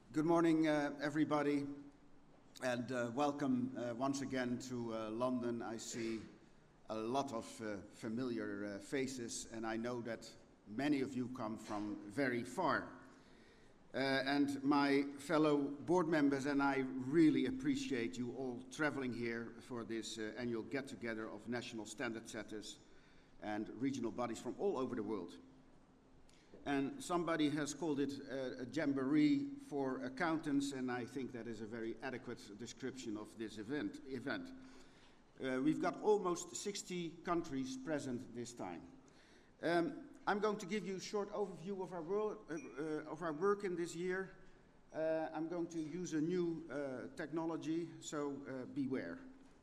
Good morning, everybody, and welcome once again to London. I see a lot of familiar faces, and I know that many of you come from very far. And my fellow board members and I really appreciate you all traveling here for this annual get-together of national standard setters and regional bodies from all over the world. And somebody has called it a jamboree for accountants, and I think that is a very adequate description of this event. We've got almost 60 countries present this time. I'm going to give you a short overview of our work in this year. I'm going to use a new technology, so beware.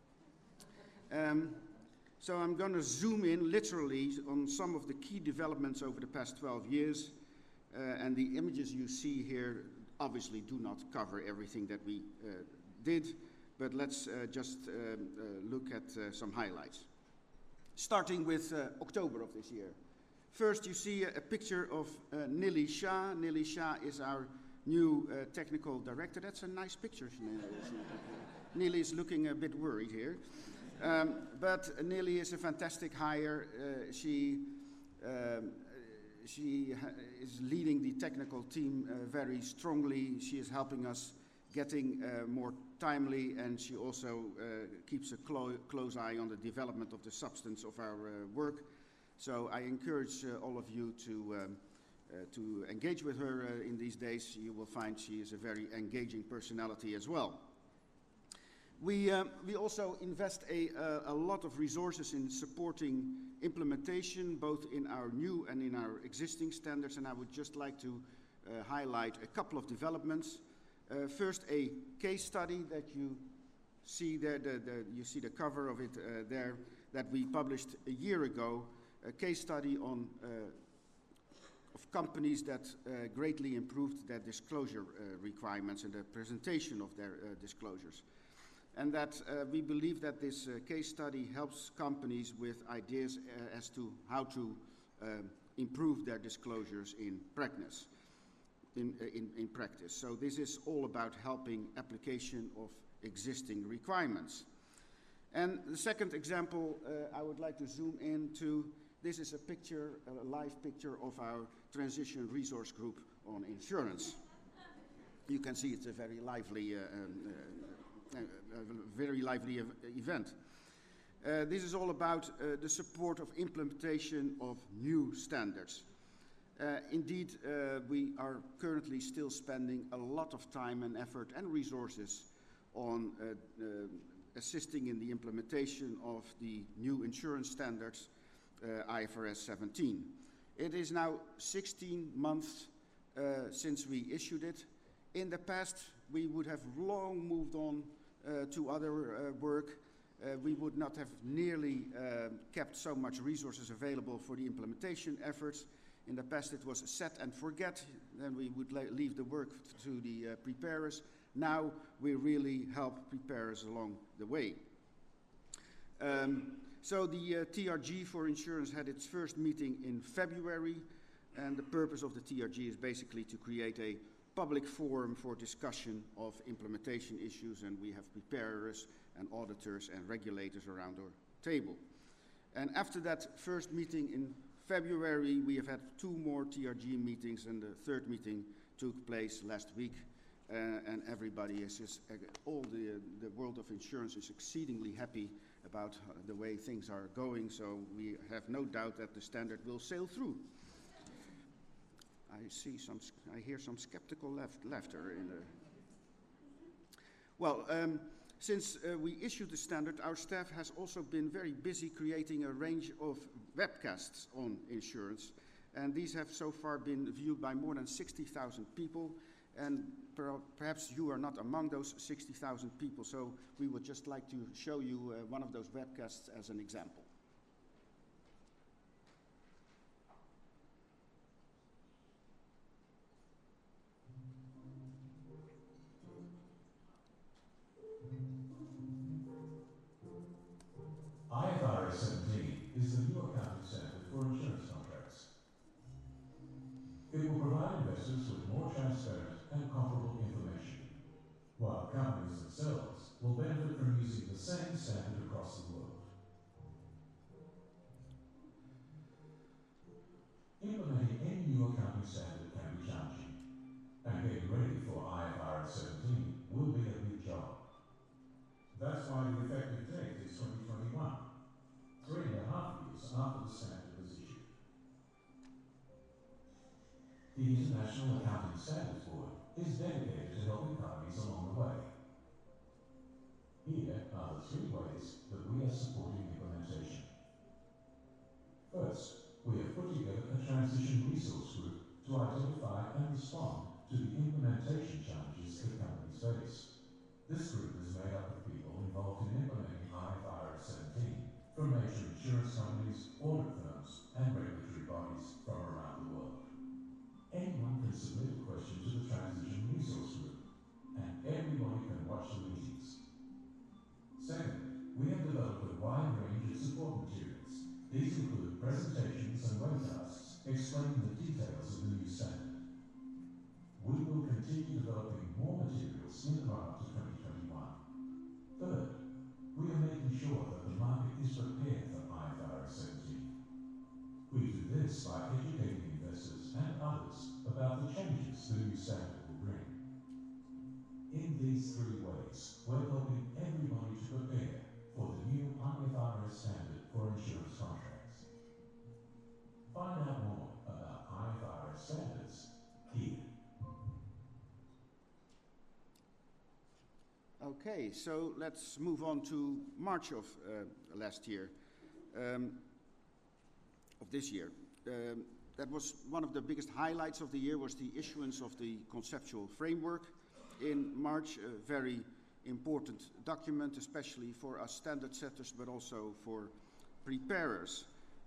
So I'm going to zoom in literally on some of the key developments over the past 12 years. And the images you see here obviously do not cover everything that we did, but let's just look at some highlights. Starting with October of this year. First, you see a picture of Nili Shah. Nili Shah is our new technical director. That's a nice picture. Nili is looking a bit worried here. But Nili is a fantastic hire. She is leading the technical team very strongly. She is helping us getting more timely, and she also keeps a close eye on the development of the substance of our work. So I encourage all of you to engage with her in these days. You will find she is a very engaging personality as well. We also invest a lot of resources in supporting implementation, both in our new and in our existing standards, and I would just like to highlight a couple of developments. First, a case study that you see there, you see the cover of it there, that we published a year ago, a case study on of companies that greatly improved their disclosure requirements and the presentation of their disclosures. And that we believe that this case study helps companies with ideas as to how to improve their disclosures in practice. In practice. So this is all about helping application of existing requirements. And the second example I would like to zoom into, this is a picture, a live picture of our transition resource group on insurance. You can see it's a very lively event. This is all about the support of implementation of new standards. Indeed, we are currently still spending a lot of time and effort and resources on assisting in the implementation of the new insurance standards, IFRS 17. It is now 16 months since we issued it. In the past, we would have long moved on to other work. We would not have nearly kept so much resources available for the implementation efforts. In the past, it was set and forget. Then we would leave the work to the preparers. Now, we really help preparers along the way. So the TRG for insurance had its first meeting in February, and the purpose of the TRG is basically to create a public forum for discussion of implementation issues, and we have preparers and auditors and regulators around our table. And after that first meeting in February, we have had 2 more TRG meetings, and the third meeting took place last week. And everybody is just, all the world of insurance is exceedingly happy about the way things are going, so we have no doubt that the standard will sail through. I hear some skeptical laughter in the... Well, since we issued the standard, our staff has also been very busy creating a range of webcasts on insurance, and these have so far been viewed by more than 60,000 people, and perhaps you are not among those 60,000 people, so we would just like to show you one of those webcasts as an example. IFRS 17 is the new accounting standard for insurance contracts. It will provide investors with more transparent and comparable information standard across the world. Implementing any new accounting standard can be challenging, and getting ready for IFRS 17 will be a big job. That's why the effective date is 2021, 3.5 years after the standard was issued. The International Accounting Standards Board is dedicated to helping companies along the way. Here are the 3 ways that we are supporting implementation. First, we have put together a transition resource group to identify and respond to the implementation challenges that companies face. This group is made up of people involved in implementing IFRS 17 from major insurance companies, audit firms, and regulatory bodies from around the world. Anyone can submit a question to the transition resource group, and everyone can watch the meetings. Second, we have developed a wide range of support materials. These include presentations and webcasts explaining the details of the new standard. We will continue developing more materials in the run-up to 2021. Third, we are making sure that the market is prepared for IFRS 17. We do this by educating investors and others about the changes the new standard will bring. In these 3 ways, we're helping everybody to prepare for the new IFRS standard for insurance contracts. Find out more about IFRS standards here. Okay, so let's move on to March of last year, of this year. That was one of the biggest highlights of the year, was the issuance of the conceptual framework in March, a very important document, especially for us standard setters, but also for preparers,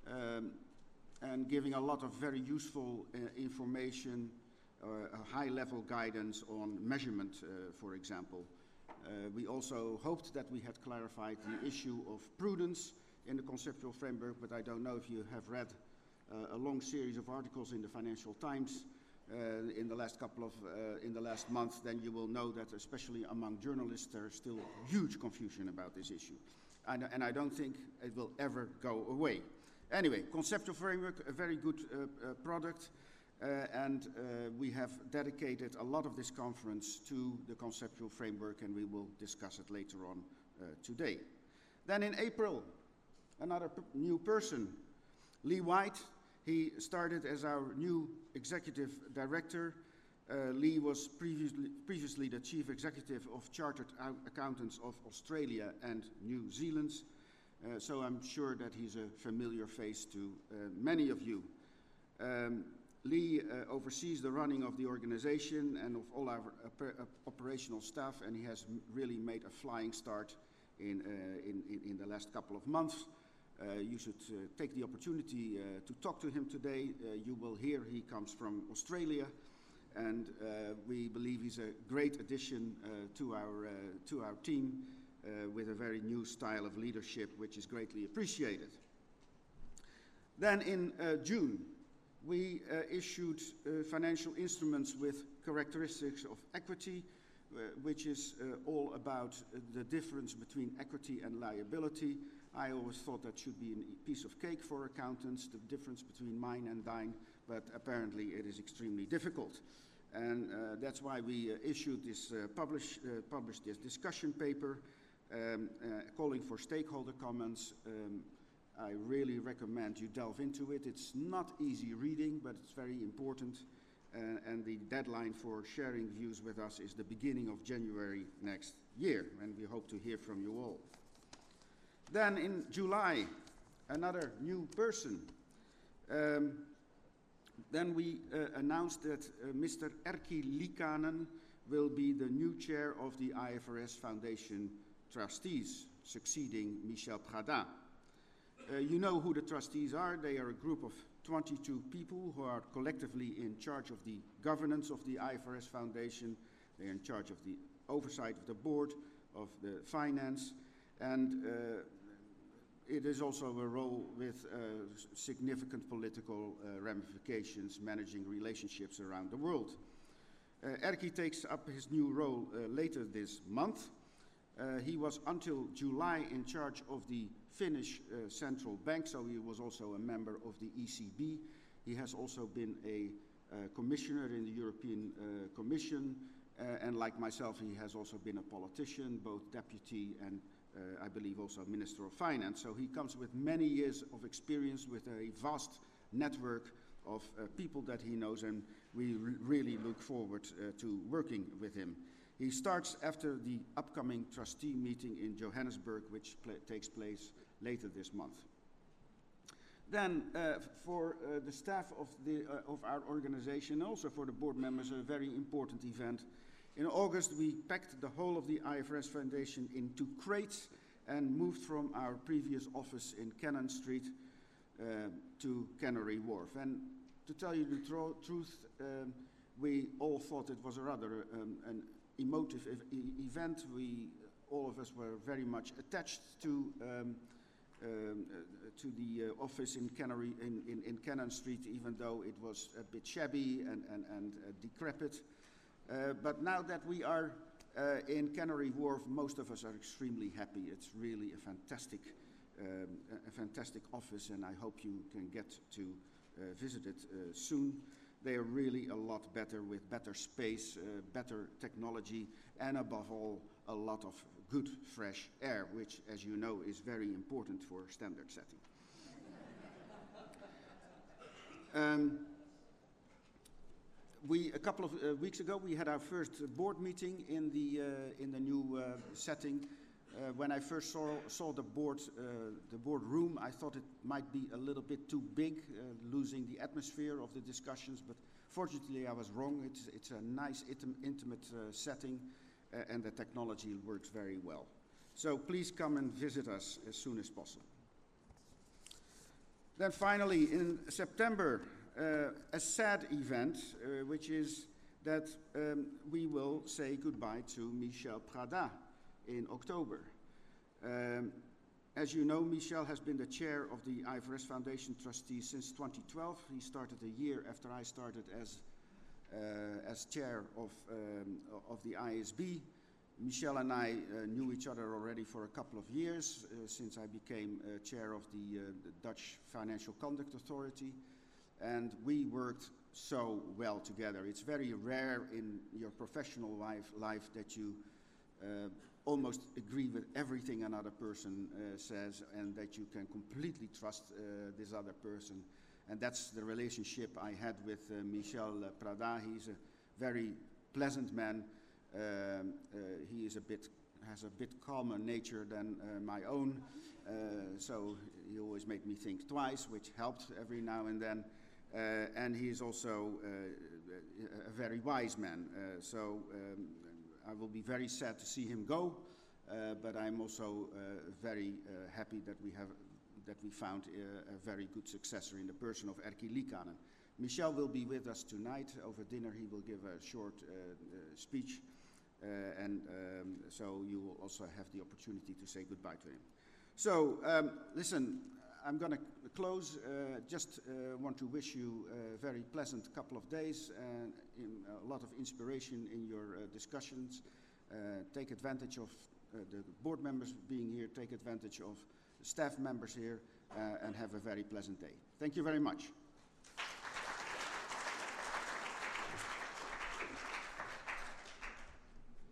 and giving a lot of very useful information, high-level guidance on measurement, for example. We also hoped that we had clarified the issue of prudence in the conceptual framework, but I don't know if you have read a long series of articles in the Financial Times in the last month, then you will know that especially among journalists there's still huge confusion about this issue. And I don't think it will ever go away. Anyway, conceptual framework, a very good product, and we have dedicated a lot of this conference to the conceptual framework, and we will discuss it later on today. Then in April, another new person, Lee White. He started as our new executive director. Lee was previously the chief executive of Chartered Accountants of Australia and New Zealand, so I'm sure that he's a familiar face to many of you. Lee oversees the running of the organization and of all our operational staff, and he has really made a flying start in the last couple of months. You should take the opportunity to talk to him today. You will hear he comes from Australia, and we believe he's a great addition to our team with a very new style of leadership, which is greatly appreciated. Then in June, we issued financial instruments with characteristics of equity, which is all about the difference between equity and liability. I always thought that should be a piece of cake for accountants, the difference between mine and thine, but apparently it is extremely difficult. And that's why we published this discussion paper calling for stakeholder comments. I really recommend you delve into it. It's not easy reading, but it's very important. And the deadline for sharing views with us is the beginning of January next year, and we hope to hear from you all. Then in July, another new person. Then we announced that Mr. Erkki Liikanen will be the new chair of the IFRS Foundation Trustees, succeeding Michel Pradat. You know who the trustees are. They are a group of 22 people who are collectively in charge of the governance of the IFRS Foundation. They are in charge of the oversight of the board, of the finance, and it is also a role with significant political ramifications, managing relationships around the world. Erkki takes up his new role later this month. He was until July in charge of the Finnish Central Bank, so he was also a member of the ECB. He has also been a commissioner in the European Commission, and like myself, he has also been a politician, both deputy and I believe also Minister of Finance. So he comes with many years of experience, with a vast network of people that he knows, and we really look forward to working with him. He starts after the upcoming trustee meeting in Johannesburg, which takes place later this month. Then, for the staff of our organization, also for the board members, a very important event. In August, we packed the whole of the IFRS Foundation into crates and moved from our previous office in Cannon Street to Canary Wharf. And to tell you the truth, we all thought it was a rather an emotive event. All of us were very much attached to the office in Cannon Street, even though it was a bit shabby and decrepit. But now that we are in Canary Wharf, most of us are extremely happy. It's really a fantastic office, and I hope you can get to visit it soon. They are really a lot better, with better space, better technology, and above all, a lot of good fresh air, which, as you know, is very important for standard setting. A couple of weeks ago, we had our first board meeting in the new setting. When I first saw the board room, I thought it might be a little bit too big, losing the atmosphere of the discussions. But fortunately, I was wrong. It's a nice, intimate setting, and the technology works very well. So please come and visit us as soon as possible. Then finally, in September, a sad event, which is that we will say goodbye to Michel Prada in October. As you know, Michel has been the chair of the IFRS Foundation Trustees since 2012. He started a year after I started as chair of the ISB. Michel and I knew each other already for a couple of years, since I became chair of the Dutch Financial Conduct Authority. And we worked so well together. It's very rare in your professional life that you almost agree with everything another person says, and that you can completely trust this other person. And that's the relationship I had with Michel Prada. He's a very pleasant man. He is has a bit calmer nature than my own, so he always made me think twice, which helped every now and then. And he is also a very wise man. I will be very sad to see him go, but I'm also very happy that we found a very good successor in the person of Erkki Liikanen. Michel will be with us tonight over dinner. He will give a short speech, and so you will also have the opportunity to say goodbye to him. So listen, I'm going to close. Just want to wish you a very pleasant couple of days and a lot of inspiration in your discussions. Take advantage of the board members being here, take advantage of the staff members here, and have a very pleasant day. Thank you very much.